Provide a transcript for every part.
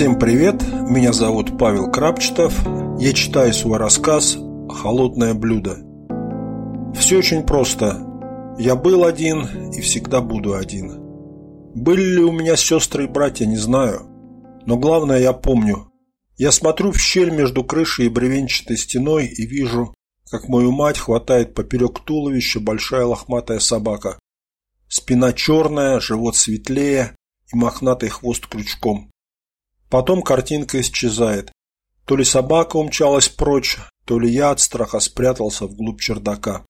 Всем привет, меня зовут Павел Крапчетов. Я читаю свой рассказ «Холодное блюдо». Все очень просто. Я был один и всегда буду один. Были ли у меня сестры и братья, не знаю. Но главное я помню. Я смотрю в щель между крышей и бревенчатой стеной и вижу, как мою мать хватает поперек туловища большая лохматая собака. Спина черная, живот светлее и мохнатый хвост крючком. Потом картинка исчезает. То ли собака умчалась прочь, то ли я от страха спрятался вглубь чердака.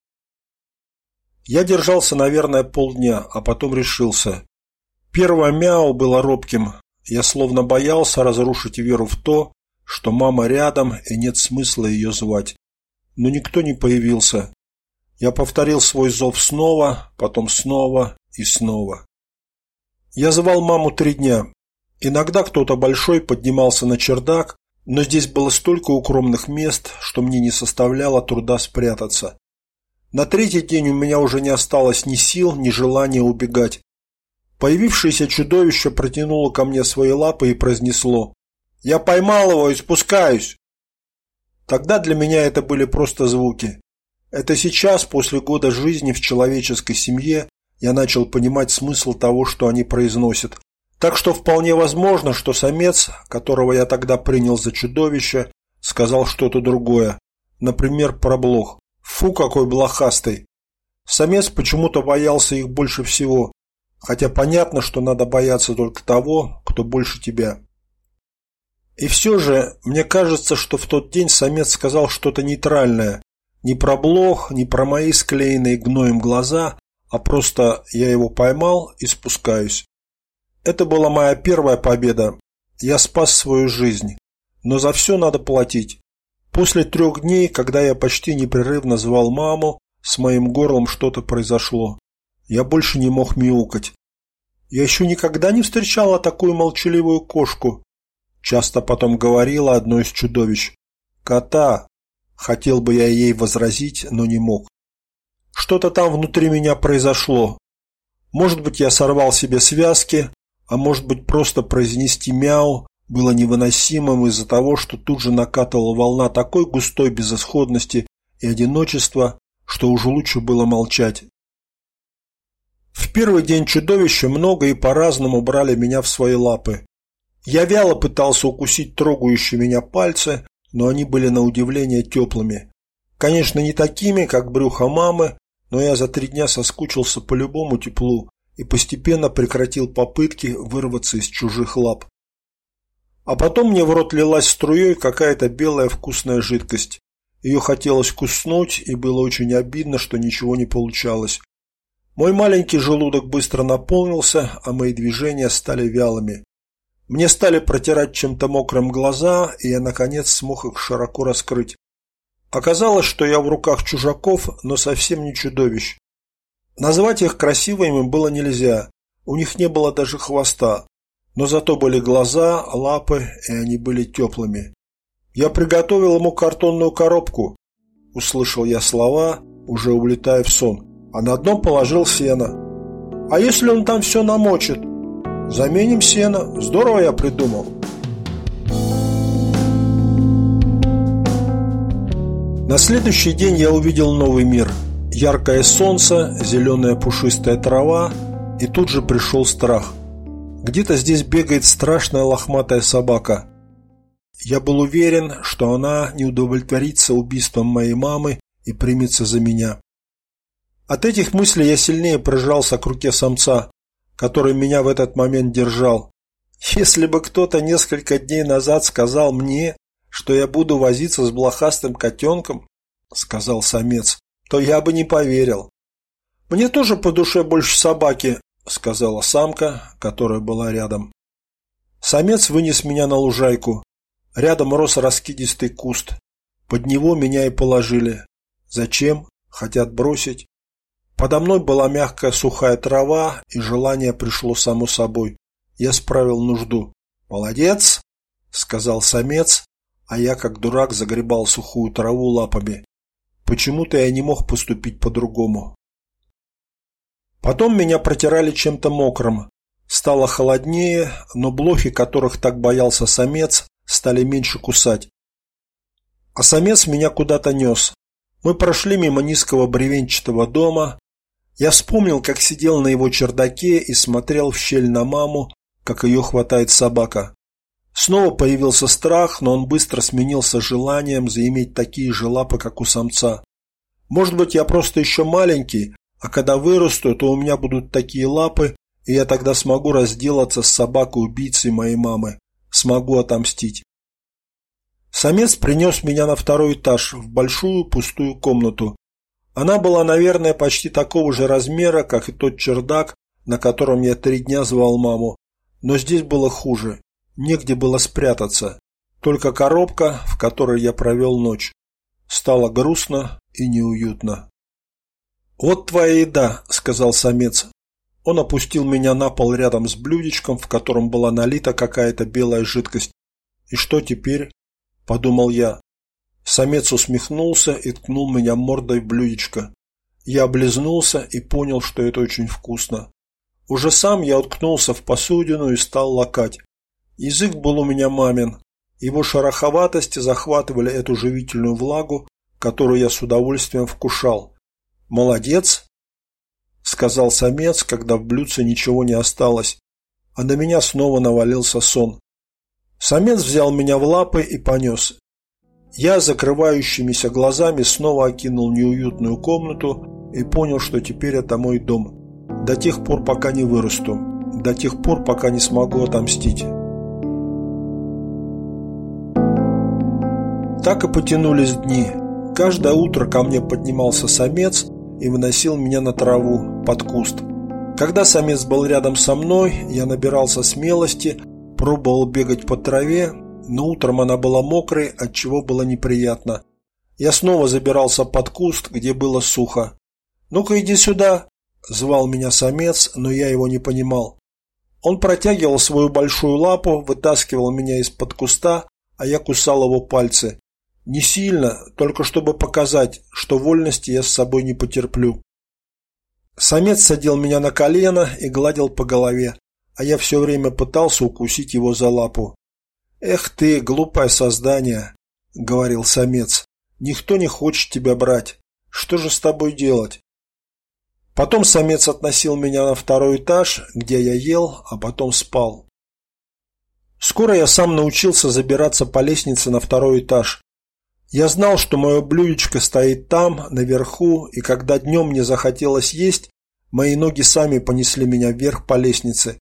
Я держался, наверное, полдня, а потом решился. Первое мяу было робким. Я словно боялся разрушить веру в то, что мама рядом и нет смысла ее звать. Но никто не появился. Я повторил свой зов снова, потом снова и снова. Я звал маму 3 дня. Иногда кто-то большой поднимался на чердак, но здесь было столько укромных мест, что мне не составляло труда спрятаться. На 3-й день у меня уже не осталось ни сил, ни желания убегать. Появившееся чудовище протянуло ко мне свои лапы и произнесло: «Я поймал его и спускаюсь». Тогда для меня это были просто звуки. Это сейчас, после года жизни в человеческой семье, я начал понимать смысл того, что они произносят. Так что вполне возможно, что самец, которого я тогда принял за чудовище, сказал что-то другое. Например, про блох. Фу, какой блохастый. Самец почему-то боялся их больше всего. Хотя понятно, что надо бояться только того, кто больше тебя. И все же, мне кажется, что в тот день самец сказал что-то нейтральное. Не про блох, не про мои склеенные гноем глаза, а просто я его поймал и спускаюсь. Это была моя первая победа. Я спас свою жизнь. Но за все надо платить. После 3 дней, когда я почти непрерывно звал маму, с моим горлом что-то произошло. Я больше не мог мяукать. Я еще никогда не встречала такую молчаливую кошку. Часто потом говорила одно из чудовищ. «Кота!» Хотел бы я ей возразить, но не мог. Что-то там внутри меня произошло. Может быть, я сорвал себе связки, а может быть, просто произнести мяу было невыносимым из-за того, что тут же накатывала волна такой густой безысходности и одиночества, что уже лучше было молчать. В первый день чудовища много и по-разному брали меня в свои лапы. Я вяло пытался укусить трогающие меня пальцы, но они были на удивление теплыми. Конечно, не такими, как брюхо мамы, но я за 3 дня соскучился по любому теплу и постепенно прекратил попытки вырваться из чужих лап. А потом мне в рот лилась струей какая-то белая вкусная жидкость. Ее хотелось куснуть, и было очень обидно, что ничего не получалось. Мой маленький желудок быстро наполнился, а мои движения стали вялыми. Мне стали протирать чем-то мокрым глаза, и я наконец смог их широко раскрыть. Оказалось, что я в руках чужаков, но совсем не чудовищ. Назвать их красивыми было нельзя, у них не было даже хвоста, но зато были глаза, лапы, и они были теплыми. «Я приготовил ему картонную коробку», – услышал я слова, уже улетая в сон, а на дно положил сено. «А если он там все намочит?» «Заменим сено, здорово я придумал». На следующий день я увидел новый мир. Яркое солнце, зеленая пушистая трава, и тут же пришел страх. Где-то здесь бегает страшная лохматая собака. Я был уверен, что она не удовлетворится убийством моей мамы и примется за меня. От этих мыслей я сильнее прижался к руке самца, который меня в этот момент держал. Если бы кто-то несколько дней назад сказал мне, что я буду возиться с блохастым котенком, сказал самец, то я бы не поверил. «Мне тоже по душе больше собаки», — сказала самка, которая была рядом. Самец вынес меня на лужайку. Рядом рос раскидистый куст. Под него меня и положили. Зачем? Хотят бросить. Подо мной была мягкая сухая трава, и желание пришло само собой. Я справил нужду. «Молодец», — сказал самец, а я, как дурак, загребал сухую траву лапами. Почему-то я не мог поступить по-другому. Потом меня протирали чем-то мокрым. Стало холоднее, но блохи, которых так боялся самец, стали меньше кусать. А самец меня куда-то нес. Мы прошли мимо низкого бревенчатого дома. Я вспомнил, как сидел на его чердаке и смотрел в щель на маму, как ее хватает собака. Снова появился страх, но он быстро сменился желанием заиметь такие же лапы, как у самца. Может быть, я просто еще маленький, а когда вырасту, то у меня будут такие лапы, и я тогда смогу разделаться с собакой-убийцей моей мамы. Смогу отомстить. Самец принес меня на второй этаж, в большую пустую комнату. Она была, наверное, почти такого же размера, как и тот чердак, на котором я 3 дня звал маму. Но здесь было хуже. Негде было спрятаться. Только коробка, в которой я провел ночь. Стало грустно и неуютно. «Вот твоя еда», — сказал самец. Он опустил меня на пол рядом с блюдечком, в котором была налита какая-то белая жидкость. «И что теперь?» – подумал я. Самец усмехнулся и ткнул меня мордой в блюдечко. Я облизнулся и понял, что это очень вкусно. Уже сам я уткнулся в посудину и стал лакать. Язык был у меня мамин. Его шероховатости захватывали эту живительную влагу, которую я с удовольствием вкушал. «Молодец!» – сказал самец, когда в блюдце ничего не осталось, а на меня снова навалился сон. Самец взял меня в лапы и понес. Я закрывающимися глазами снова окинул неуютную комнату и понял, что теперь это мой дом. До тех пор, пока не вырасту, до тех пор, пока не смогу отомстить. Так и потянулись дни. Каждое утро ко мне поднимался самец и выносил меня на траву, под куст. Когда самец был рядом со мной, я набирался смелости, пробовал бегать по траве, но утром она была мокрой, отчего было неприятно. Я снова забирался под куст, где было сухо. «Ну-ка иди сюда!» – звал меня самец, но я его не понимал. Он протягивал свою большую лапу, вытаскивал меня из-под куста, а я кусал его пальцы. Не сильно, только чтобы показать, что вольности я с собой не потерплю. Самец садил меня на колено и гладил по голове, а я все время пытался укусить его за лапу. «Эх ты, глупое создание», — говорил самец, — «никто не хочет тебя брать. Что же с тобой делать?» Потом самец относил меня на второй этаж, где я ел, а потом спал. Скоро я сам научился забираться по лестнице на второй этаж. Я знал, что мое блюдечко стоит там, наверху, и когда днем мне захотелось есть, мои ноги сами понесли меня вверх по лестнице.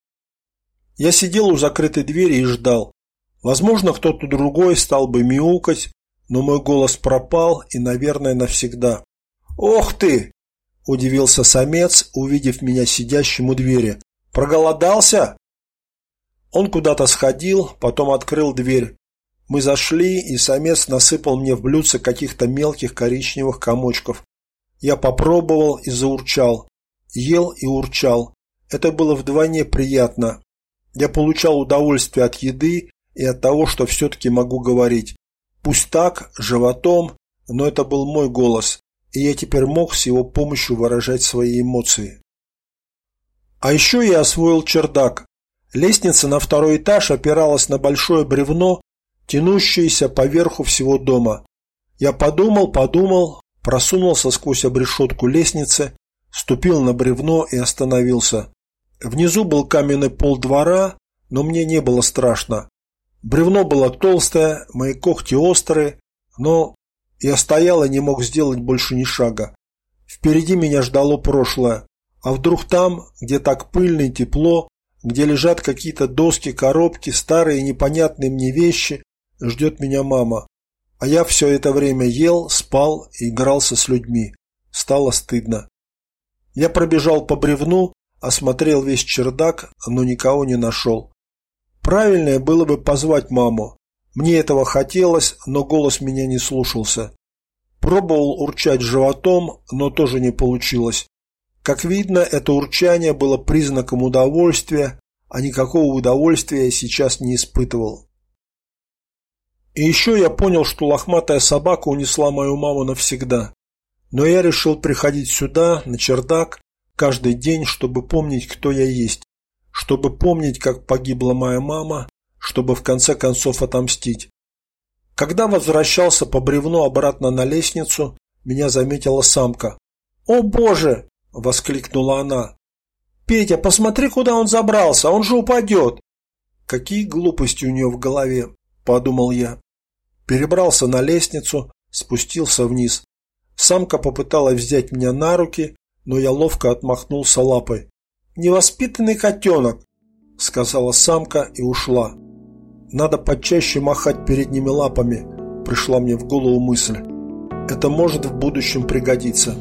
Я сидел у закрытой двери и ждал. Возможно, кто-то другой стал бы мяукать, но мой голос пропал и, наверное, навсегда. «Ох ты!» – удивился самец, увидев меня сидящим у двери. «Проголодался?» Он куда-то сходил, потом открыл дверь. Мы зашли, и самец насыпал мне в блюдце каких-то мелких коричневых комочков. Я попробовал и заурчал. Ел и урчал. Это было вдвойне приятно. Я получал удовольствие от еды и от того, что все-таки могу говорить. Пусть так, животом, но это был мой голос, и я теперь мог с его помощью выражать свои эмоции. А еще я освоил чердак. Лестница на второй этаж опиралась на большое бревно, тянущееся по верху всего дома. Я подумал, просунулся сквозь обрешетку лестницы, ступил на бревно и остановился. Внизу был каменный пол двора, но мне не было страшно. Бревно было толстое, мои когти острые, но я стоял и не мог сделать больше ни шага. Впереди меня ждало прошлое, а вдруг там, где так пыльно и тепло, где лежат какие-то доски, коробки, старые непонятные мне вещи, ждет меня мама. А я все это время ел, спал и игрался с людьми. Стало стыдно. Я пробежал по бревну, осмотрел весь чердак, но никого не нашел. Правильнее было бы позвать маму. Мне этого хотелось, но голос меня не слушался. Пробовал урчать животом, но тоже не получилось. Как видно, это урчание было признаком удовольствия, а никакого удовольствия я сейчас не испытывал. И еще я понял, что лохматая собака унесла мою маму навсегда. Но я решил приходить сюда, на чердак, каждый день, чтобы помнить, кто я есть. чтобы помнить, как погибла моя мама, чтобы в конце концов отомстить. Когда возвращался по бревну обратно на лестницу, меня заметила самка. «О боже!» – воскликнула она. «Петя, посмотри, куда он забрался, он же упадет!» «Какие глупости у нее в голове!» – подумал я. Перебрался на лестницу, спустился вниз. Самка попыталась взять меня на руки, но я ловко отмахнулся лапой. «Невоспитанный котенок!» – сказала самка и ушла. «Надо почаще махать передними лапами», – пришла мне в голову мысль. «Это может в будущем пригодиться».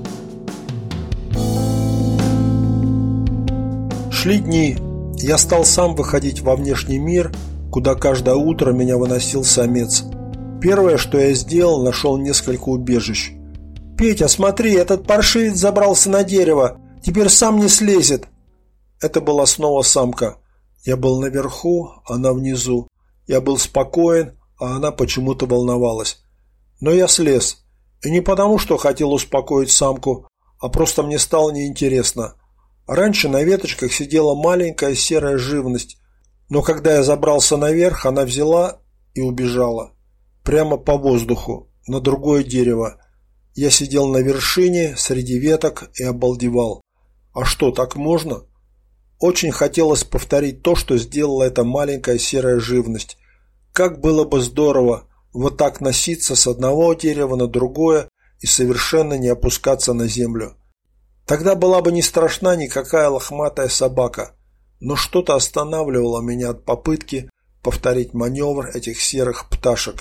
Шли дни. Я стал сам выходить во внешний мир, куда каждое утро меня выносил самец. Первое, что я сделал, нашел несколько убежищ. «Петя, смотри, этот паршивец забрался на дерево, теперь сам не слезет». Это была снова самка. Я был наверху, она внизу. Я был спокоен, а она почему-то волновалась. Но я слез. И не потому, что хотел успокоить самку, а просто мне стало неинтересно. Раньше на веточках сидела маленькая серая живность, но когда я забрался наверх, она взяла и убежала. Прямо по воздуху, на другое дерево. Я сидел на вершине, среди веток и обалдевал. А что, так можно? Очень хотелось повторить то, что сделала эта маленькая серая живность. Как было бы здорово вот так носиться с одного дерева на другое и совершенно не опускаться на землю. Тогда была бы не страшна никакая лохматая собака, но что-то останавливало меня от попытки повторить маневр этих серых пташек.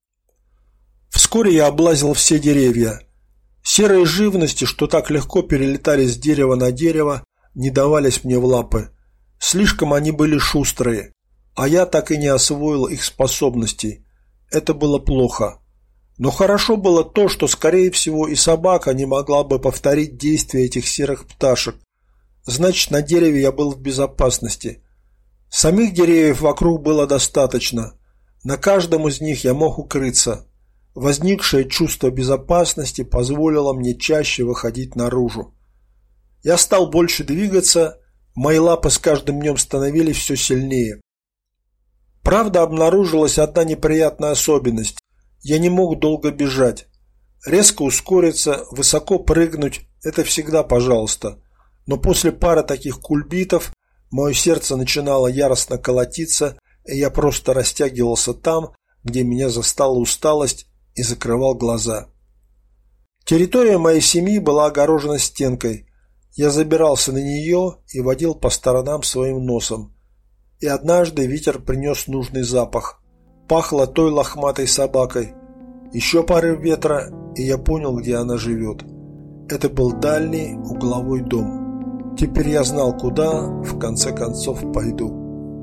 Вскоре я облазил все деревья. Серые живности, что так легко перелетали с дерева на дерево, не давались мне в лапы. Слишком они были шустрые, а я так и не освоил их способностей. Это было плохо. Но хорошо было то, что, скорее всего, и собака не могла бы повторить действия этих серых пташек. Значит, на дереве я был в безопасности. Самих деревьев вокруг было достаточно. На каждом из них я мог укрыться. Возникшее чувство безопасности позволило мне чаще выходить наружу. Я стал больше двигаться, мои лапы с каждым днем становились все сильнее. Правда, обнаружилась одна неприятная особенность. Я не мог долго бежать. Резко ускориться, высоко прыгнуть – это всегда пожалуйста. Но после пары таких кульбитов мое сердце начинало яростно колотиться, и я просто растягивался там, где меня застала усталость, и закрывал глаза. Территория моей семьи была огорожена стенкой. Я забирался на нее и водил по сторонам своим носом. И однажды ветер принес нужный запах. Пахло той лохматой собакой. Еще порыв ветра, и я понял, где она живет. Это был дальний угловой дом. Теперь я знал, куда, в конце концов, пойду.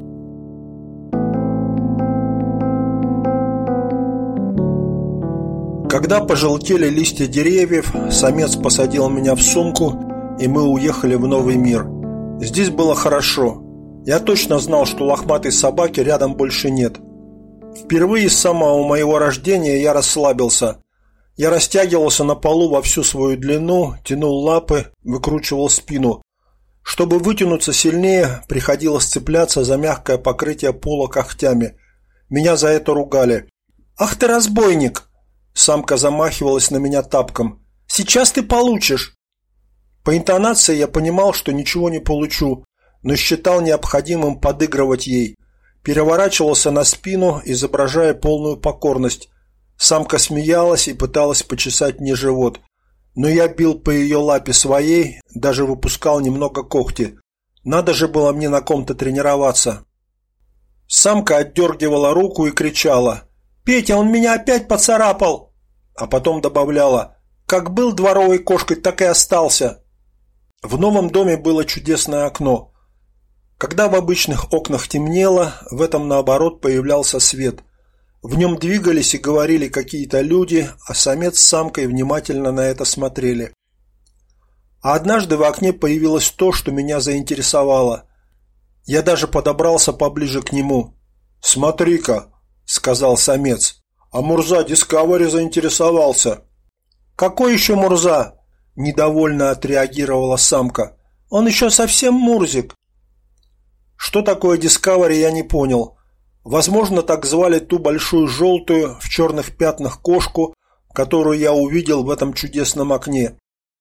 Когда пожелтели листья деревьев, самец посадил меня в сумку, и мы уехали в новый мир. Здесь было хорошо. Я точно знал, что лохматой собаки рядом больше нет. Впервые с самого моего рождения я расслабился. Я растягивался на полу во всю свою длину, тянул лапы, выкручивал спину. Чтобы вытянуться сильнее, приходилось цепляться за мягкое покрытие пола когтями. Меня за это ругали. «Ах ты разбойник!» Самка замахивалась на меня тапком. «Сейчас ты получишь!» По интонации я понимал, что ничего не получу, но считал необходимым подыгрывать ей. Переворачивался на спину, изображая полную покорность. Самка смеялась и пыталась почесать мне живот. Но я бил по ее лапе своей, даже выпускал немного когти. Надо же было мне на ком-то тренироваться. Самка отдергивала руку и кричала: «Петя, он меня опять поцарапал!» А потом добавляла: «Как был дворовой кошкой, так и остался!» В новом доме было чудесное окно. Когда в обычных окнах темнело, в этом наоборот появлялся свет. В нем двигались и говорили какие-то люди, а самец с самкой внимательно на это смотрели. А однажды в окне появилось то, что меня заинтересовало. Я даже подобрался поближе к нему. «Смотри-ка», — сказал самец, — «а Мурза Дискавери заинтересовался». «Какой еще Мурза?» — недовольно отреагировала самка. «Он еще совсем Мурзик». Что такое Discovery, я не понял. Возможно, так звали ту большую желтую в черных пятнах кошку, которую я увидел в этом чудесном окне.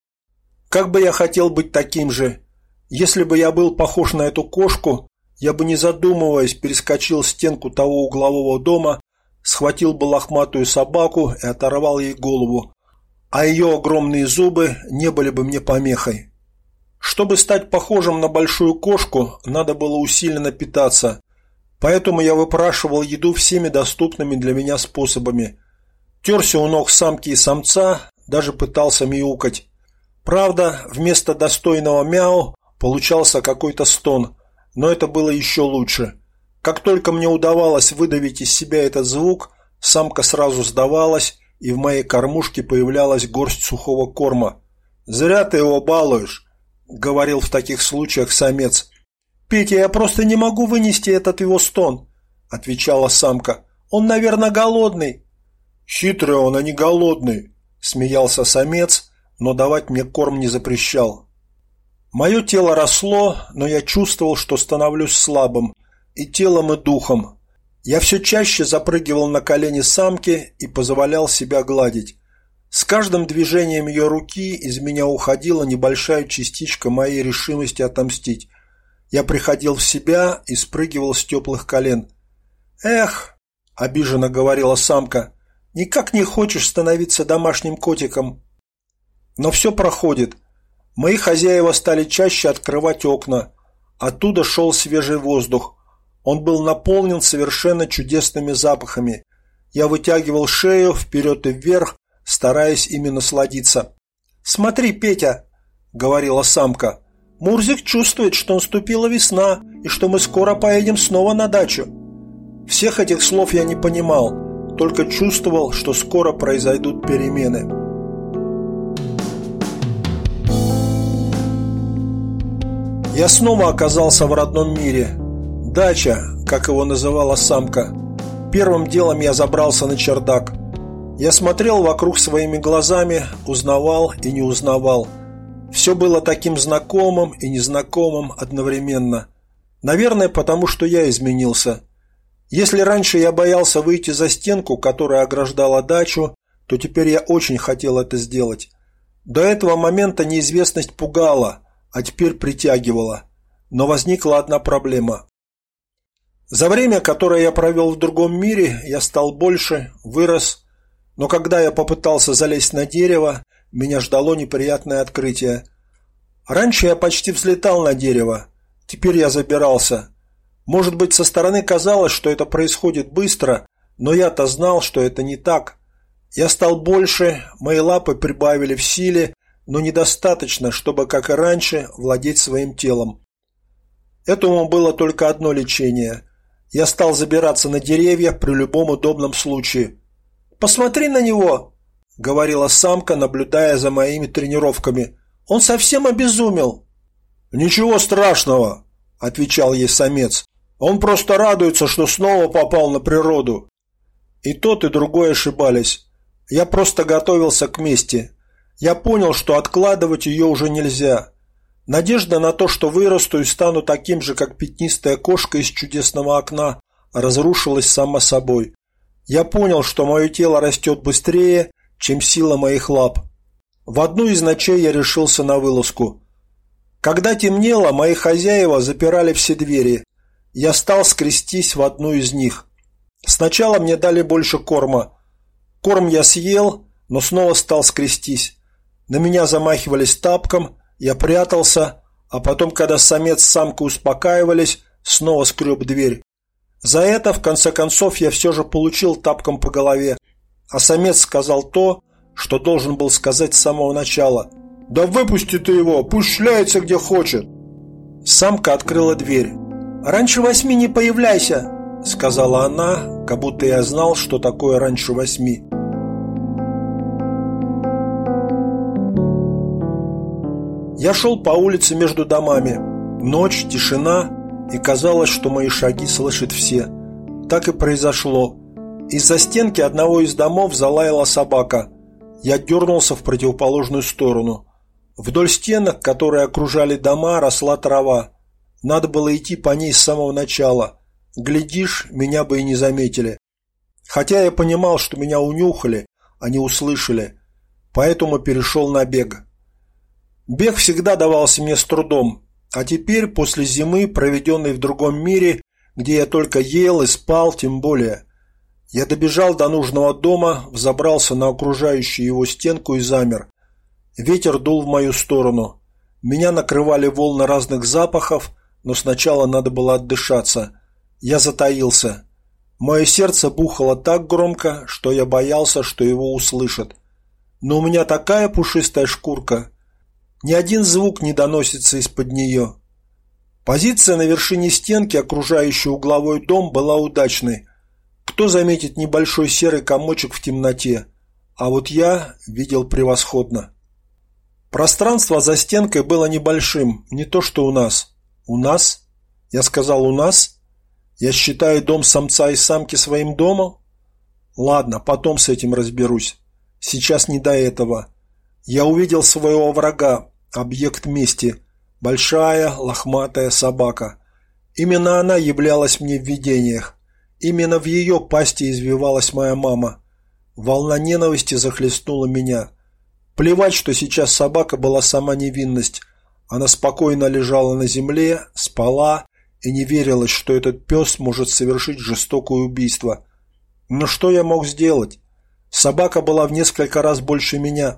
Как бы я хотел быть таким же. Если бы я был похож на эту кошку, я бы, не задумываясь, перескочил стенку того углового дома, схватил бы лохматую собаку и оторвал ей голову, а ее огромные зубы не были бы мне помехой. Чтобы стать похожим на большую кошку, надо было усиленно питаться, поэтому я выпрашивал еду всеми доступными для меня способами. Терся у ног самки и самца, даже пытался мяукать. Правда, вместо достойного мяу получался какой-то стон, но это было еще лучше. Как только мне удавалось выдавить из себя этот звук, самка сразу сдавалась, и в моей кормушке появлялась горсть сухого корма. «Зря ты его балуешь», — говорил в таких случаях самец. «Петя, я просто не могу вынести этот его стон», — отвечала самка. «Он, наверное, голодный». «Хитрый он, а не голодный», — смеялся самец, но давать мне корм не запрещал. Мое тело росло, но я чувствовал, что становлюсь слабым, и телом, и духом. Я все чаще запрыгивал на колени самки и позволял себя гладить. С каждым движением ее руки из меня уходила небольшая частичка моей решимости отомстить. Я приходил в себя и спрыгивал с теплых колен. «Эх», — обиженно говорила самка, — «никак не хочешь становиться домашним котиком». Но все проходит. Мои хозяева стали чаще открывать окна. Оттуда шел свежий воздух. Он был наполнен совершенно чудесными запахами. Я вытягивал шею вперед и вверх, стараясь ими насладиться. «Смотри, Петя», — говорила самка, — «Мурзик чувствует, что наступила весна и что мы скоро поедем снова на дачу». Всех этих слов я не понимал, только чувствовал, что скоро произойдут перемены. Я снова оказался в родном мире. Дача, как его называла самка. Первым делом я забрался на чердак. Я смотрел вокруг своими глазами, узнавал и не узнавал. Все было таким знакомым и незнакомым одновременно. Наверное, потому что я изменился. Если раньше я боялся выйти за стенку, которая ограждала дачу, то теперь я очень хотел это сделать. До этого момента неизвестность пугала, а теперь притягивала. Но возникла одна проблема. За время, которое я провел в другом мире, я стал больше, вырос. Но когда я попытался залезть на дерево, меня ждало неприятное открытие. Раньше я почти взлетал на дерево, теперь я забирался. Может быть, со стороны казалось, что это происходит быстро, но я-то знал, что это не так. Я стал больше, мои лапы прибавили в силе, но недостаточно, чтобы, как и раньше, владеть своим телом. Этому было только одно лечение. Я стал забираться на деревья при любом удобном случае. «Посмотри на него!» — говорила самка, наблюдая за моими тренировками. «Он совсем обезумел!» «Ничего страшного!» — отвечал ей самец. «Он просто радуется, что снова попал на природу!» И тот, и другой ошибались. Я просто готовился к мести. Я понял, что откладывать ее уже нельзя. Надежда на то, что вырасту и стану таким же, как пятнистая кошка из чудесного окна, разрушилась сама собой. Я понял, что мое тело растет быстрее, чем сила моих лап. В одну из ночей я решился на вылазку. Когда темнело, мои хозяева запирали все двери. Я стал скрестись в одну из них. Сначала мне дали больше корма. Корм я съел, но снова стал скрестись. На меня замахивались тапком, я прятался, а потом, когда самец с самкой успокаивались, снова скреб дверь. За это, в конце концов, я все же получил тапком по голове, а самец сказал то, что должен был сказать с самого начала. «Да выпусти ты его, пусть шляется где хочет!» Самка открыла дверь. «Раньше 8 не появляйся!» — сказала она, как будто я знал, что такое раньше 8. Я шел по улице между домами. Ночь, тишина, и казалось, что мои шаги слышат все. Так и произошло. Из-за стенки одного из домов залаяла собака. Я дернулся в противоположную сторону. Вдоль стенок, которые окружали дома, росла трава. Надо было идти по ней с самого начала. Глядишь, меня бы и не заметили. Хотя я понимал, что меня унюхали, а не услышали. Поэтому перешел на бег. Бег всегда давался мне с трудом. А теперь, после зимы, проведенной в другом мире, где я только ел и спал, тем более. Я добежал до нужного дома, взобрался на окружающую его стенку и замер. Ветер дул в мою сторону. Меня накрывали волны разных запахов, но сначала надо было отдышаться. Я затаился. Мое сердце бухало так громко, что я боялся, что его услышат. Но у меня такая пушистая шкурка. Ни один звук не доносится из-под нее. Позиция на вершине стенки, окружающей угловой дом, была удачной. Кто заметит небольшой серый комочек в темноте? А вот я видел превосходно. Пространство за стенкой было небольшим, не то что у нас. У нас? Я сказал, у нас? Я считаю дом самца и самки своим домом? Ладно, потом с этим разберусь. Сейчас не до этого. Я увидел своего врага, объект мести. Большая лохматая собака. Именно она являлась мне в видениях. Именно в ее пасти извивалась моя мама. Волна ненависти захлестнула меня. Плевать, что сейчас собака была сама невинность. Она спокойно лежала на земле, спала и не верилось, что этот пес может совершить жестокое убийство. Но что я мог сделать? Собака была в несколько раз больше меня.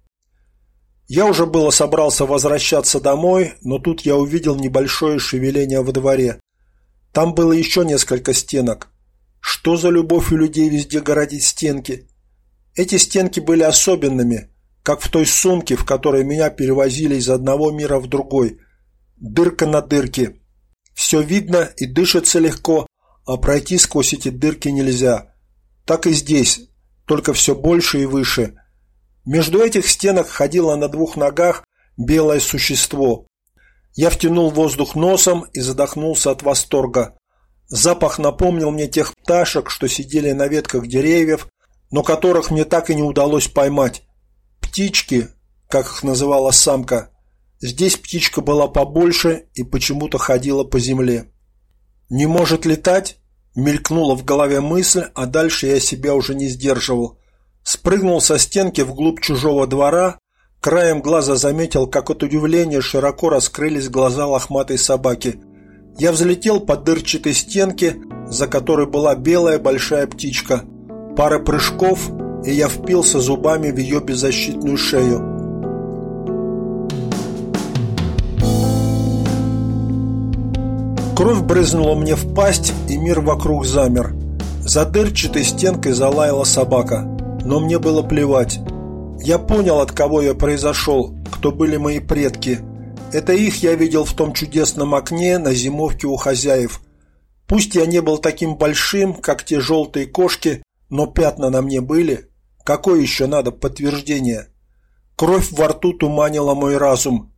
Я уже было собрался возвращаться домой, но тут я увидел небольшое шевеление во дворе. Там было еще несколько стенок. Что за любовь у людей везде городить стенки? Эти стенки были особенными, как в той сумке, в которой меня перевозили из одного мира в другой. Дырка на дырке. Все видно и дышится легко, а пройти сквозь эти дырки нельзя. Так и здесь, только все больше и выше. Между этих стенок ходило на двух ногах белое существо. Я втянул воздух носом и задохнулся от восторга. Запах напомнил мне тех пташек, что сидели на ветках деревьев, но которых мне так и не удалось поймать. Птички, как их называла самка. Здесь птичка была побольше и почему-то ходила по земле. «Не может летать?» – мелькнула в голове мысль, а дальше я себя уже не сдерживал. Спрыгнул со стенки вглубь чужого двора, краем глаза заметил, как от удивления широко раскрылись глаза лохматой собаки. Я взлетел по дырчатой стенке, за которой была белая большая птичка. Пара прыжков, и я впился зубами в ее беззащитную шею. Кровь брызнула мне в пасть, и мир вокруг замер. За дырчатой стенкой залаяла собака. Но мне было плевать. Я понял, от кого я произошел, кто были мои предки. Это их я видел в том чудесном окне на зимовке у хозяев. Пусть я не был таким большим, как те желтые кошки, но пятна на мне были. Какое еще надо подтверждение? Кровь во рту туманила мой разум.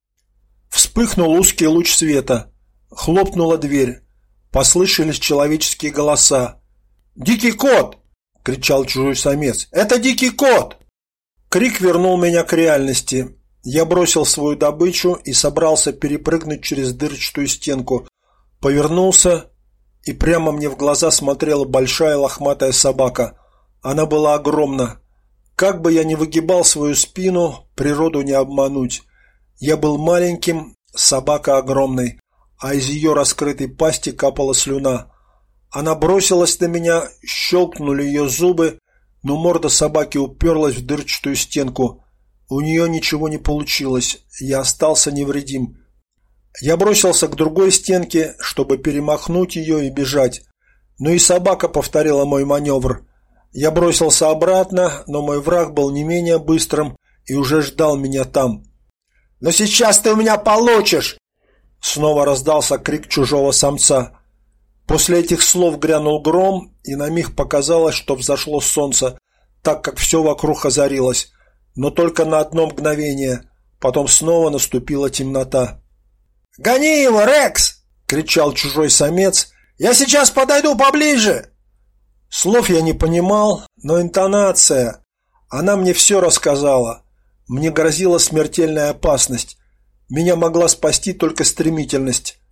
Вспыхнул узкий луч света. Хлопнула дверь. Послышались человеческие голоса. «Дикий кот!» – кричал чужой самец. «Это дикий кот!» Крик вернул меня к реальности. Я бросил свою добычу и собрался перепрыгнуть через дырчатую стенку. Повернулся, и прямо мне в глаза смотрела большая лохматая собака. Она была огромна. Как бы я ни выгибал свою спину, природу не обмануть. Я был маленьким, собака огромной, а из ее раскрытой пасти капала слюна. Она бросилась на меня, щелкнули ее зубы, но морда собаки уперлась в дырчатую стенку. У нее ничего не получилось, я остался невредим. Я бросился к другой стенке, чтобы перемахнуть ее и бежать. Но и собака повторила мой маневр. Я бросился обратно, но мой враг был не менее быстрым и уже ждал меня там. «Но сейчас ты у меня получишь!» Снова раздался крик чужого самца. После этих слов грянул гром, и на миг показалось, что взошло солнце, так как все вокруг озарилось, но только на одно мгновение. Потом снова наступила темнота. «Гони его, Рекс!» – кричал чужой самец. «Я сейчас подойду поближе!» Слов я не понимал, но интонация. Она мне все рассказала. Мне грозила смертельная опасность. Меня могла спасти только стремительность.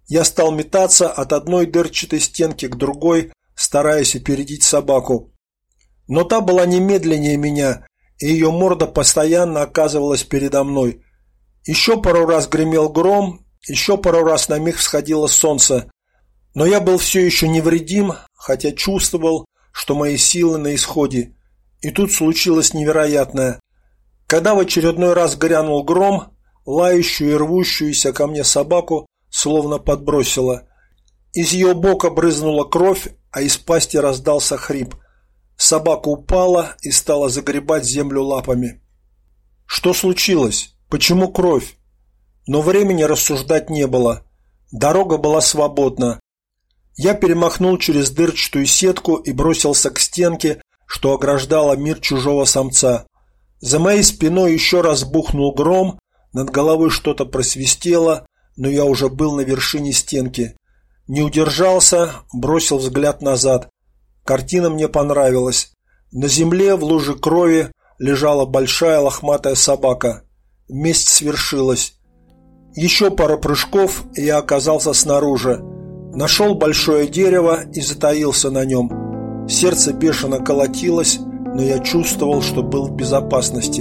Я стал метаться от одной дырчатой стенки к другой, стараясь опередить собаку. Но та была не медленнее меня, и ее морда постоянно оказывалась передо мной. Еще пару раз гремел гром, еще пару раз на миг всходило солнце. Но я был все еще невредим, хотя чувствовал, что мои силы на исходе. И тут случилось невероятное. Когда в очередной раз грянул гром, лающую и рвущуюся ко мне собаку словно подбросило. Из ее бока брызнула кровь, а из пасти раздался хрип. Собака упала и стала загребать землю лапами. Что случилось? Почему кровь? Но времени рассуждать не было. Дорога была свободна. Я перемахнул через дырчатую сетку и бросился к стенке, что ограждала мир чужого самца. За моей спиной еще раз бухнул гром, над головой что-то просвистело, но я уже был на вершине стенки. Не удержался, бросил взгляд назад. Картина мне понравилась. На земле в луже крови лежала большая лохматая собака. Месть свершилась. Еще пара прыжков, и я оказался снаружи. Нашел большое дерево и затаился на нем. Сердце бешено колотилось, но я чувствовал, что был в безопасности.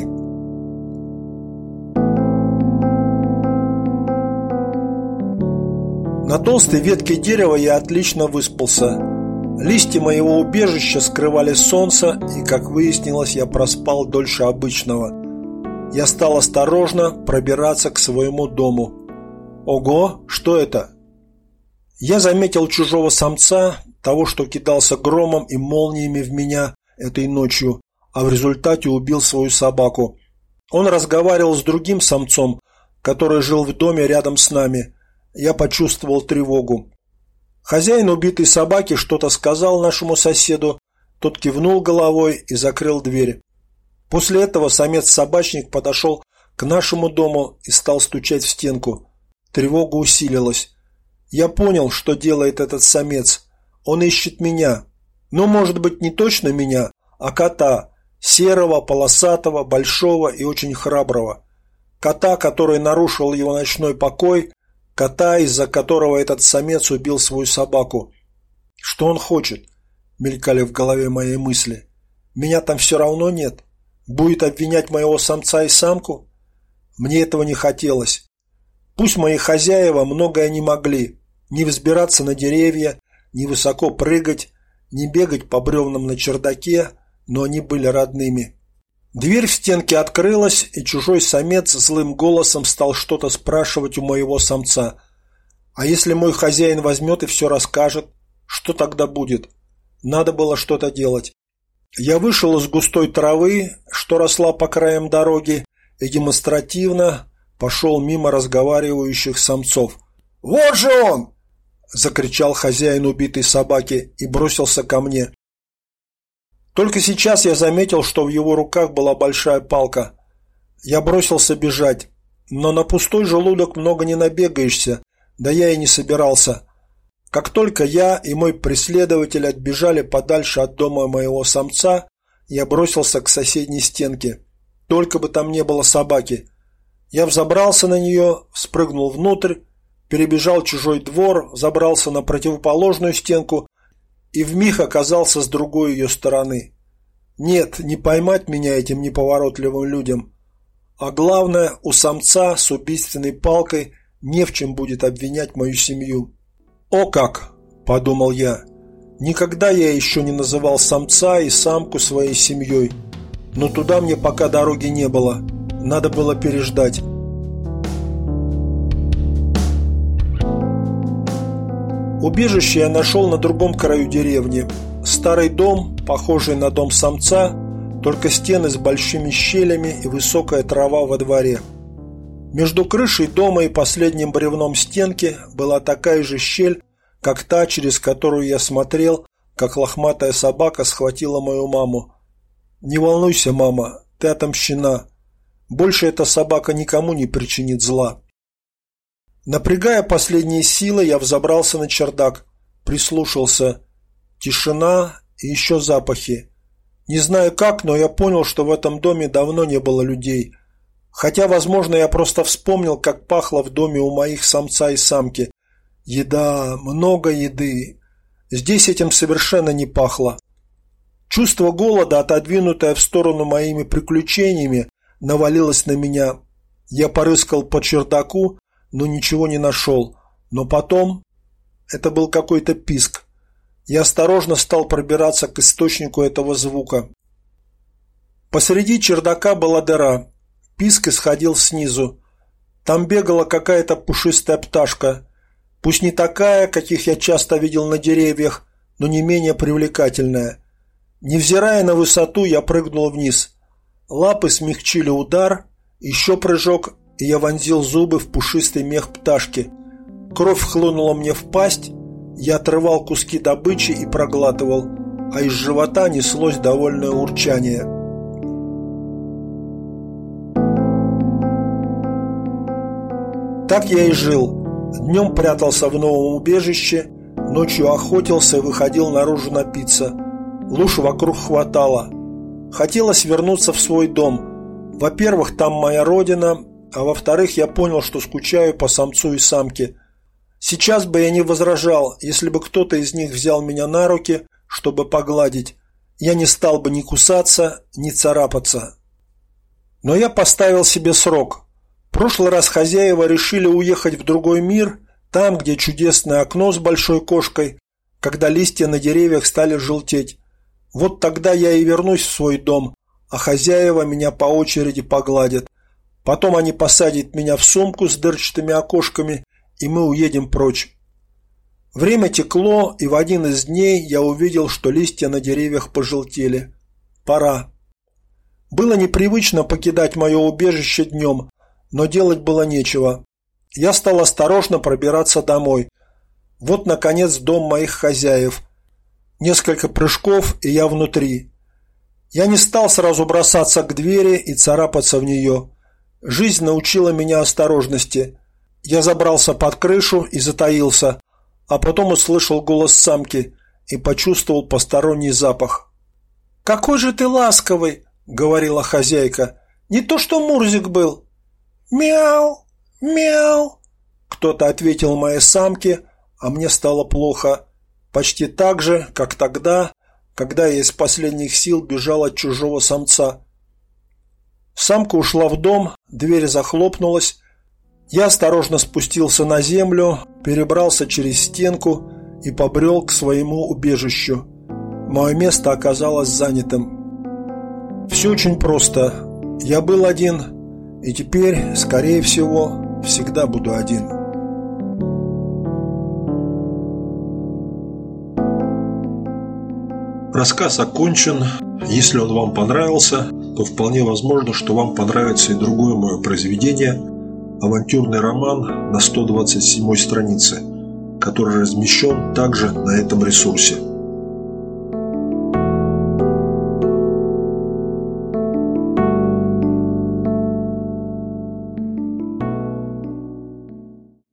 На толстой ветке дерева я отлично выспался. Листья моего убежища скрывали солнце, и, как выяснилось, я проспал дольше обычного. Я стал осторожно пробираться к своему дому. Ого, что это? Я заметил чужого самца, того, что кидался громом и молниями в меня этой ночью, а в результате убил свою собаку. Он разговаривал с другим самцом, который жил в доме рядом с нами. Я почувствовал тревогу. Хозяин убитой собаки что-то сказал нашему соседу, тот кивнул головой и закрыл дверь. После этого самец-собачник подошел к нашему дому и стал стучать в стенку. Тревога усилилась. Я понял, что делает этот самец. Он ищет меня. Но, может быть, не точно меня, а кота. Серого, полосатого, большого и очень храброго. Кота, который нарушил его ночной покой. Кота, из-за которого этот самец убил свою собаку. Что он хочет? Мелькали в голове мои мысли. Меня там все равно нет. Будет обвинять моего самца и самку? Мне этого не хотелось. Пусть мои хозяева многое не могли. Не взбираться на деревья, не высоко прыгать, не бегать по бревнам на чердаке, но они были родными. Дверь в стенке открылась, и чужой самец злым голосом стал что-то спрашивать у моего самца. А если мой хозяин возьмет и все расскажет, что тогда будет? Надо было что-то делать. Я вышел из густой травы, что росла по краям дороги, и демонстративно пошел мимо разговаривающих самцов. «Вот же он!» – закричал хозяин убитой собаки и бросился ко мне. Только сейчас я заметил, что в его руках была большая палка. Я бросился бежать, но на пустой желудок много не набегаешься, да я и не собирался. Как только я и мой преследователь отбежали подальше от дома моего самца, я бросился к соседней стенке. Только бы там не было собаки. Я взобрался на нее, спрыгнул внутрь, перебежал чужой двор, забрался на противоположную стенку и вмиг оказался с другой ее стороны. Нет, не поймать меня этим неповоротливым людям. А главное, у самца с убийственной палкой не в чем будет обвинять мою семью. «О как!» – подумал я. Никогда я еще не называл самца и самку своей семьей. Но туда мне пока дороги не было. Надо было переждать. Убежище я нашел на другом краю деревни. Старый дом, похожий на дом самца, только стены с большими щелями и высокая трава во дворе. Между крышей дома и последним бревном стенки была такая же щель, как та, через которую я смотрел, как лохматая собака схватила мою маму. «Не волнуйся, мама, ты отомщена. Больше эта собака никому не причинит зла». Напрягая последние силы, я взобрался на чердак, прислушался. Тишина и еще запахи. Не знаю как, но я понял, что в этом доме давно не было людей. Хотя, возможно, я просто вспомнил, как пахло в доме у моих самца и самки. Еда, много еды. Здесь этим совершенно не пахло. Чувство голода, отодвинутое в сторону моими приключениями, навалилось на меня. Я порыскал по чердаку, но ничего не нашел. Но потом... Это был какой-то писк. Я осторожно стал пробираться к источнику этого звука. Посреди чердака была дыра. Писк исходил снизу. Там бегала какая-то пушистая пташка. Пусть не такая, каких я часто видел на деревьях, но не менее привлекательная. Невзирая на высоту, я прыгнул вниз. Лапы смягчили удар, еще прыжок, и я вонзил зубы в пушистый мех пташки. Кровь хлынула мне в пасть, я отрывал куски добычи и проглатывал, а из живота неслось довольное урчание. Так я и жил. Днем прятался в новом убежище, ночью охотился и выходил наружу напиться. Луж вокруг хватало. Хотелось вернуться в свой дом. Во-первых, там моя родина, а во-вторых, я понял, что скучаю по самцу и самке. Сейчас бы я не возражал, если бы кто-то из них взял меня на руки, чтобы погладить. Я не стал бы ни кусаться, ни царапаться. Но я поставил себе срок. В прошлый раз хозяева решили уехать в другой мир, там, где чудесное окно с большой кошкой, когда листья на деревьях стали желтеть. Вот тогда я и вернусь в свой дом, а хозяева меня по очереди погладят. Потом они посадят меня в сумку с дырчатыми окошками, и мы уедем прочь. Время текло, и в один из дней я увидел, что листья на деревьях пожелтели. Пора. Было непривычно покидать мое убежище днем, но делать было нечего. Я стал осторожно пробираться домой. Вот, наконец, дом моих хозяев. Несколько прыжков, и я внутри. Я не стал сразу бросаться к двери и царапаться в нее. Жизнь научила меня осторожности. Я забрался под крышу и затаился, а потом услышал голос самки и почувствовал посторонний запах. «Какой же ты ласковый!» — говорила хозяйка. «Не то что Мурзик был!» «Мяу! Мяу!» Кто-то ответил моей самке, а мне стало плохо. Почти так же, как тогда, когда я из последних сил бежал от чужого самца. Самка ушла в дом, дверь захлопнулась. Я осторожно спустился на землю, перебрался через стенку и побрел к своему убежищу. Мое место оказалось занятым. Все очень просто. Я был один, и теперь, скорее всего, всегда буду один. Рассказ окончен. Если он вам понравился, то вполне возможно, что вам понравится и другое мое произведение – авантюрный роман на 127 странице, который размещен также на этом ресурсе.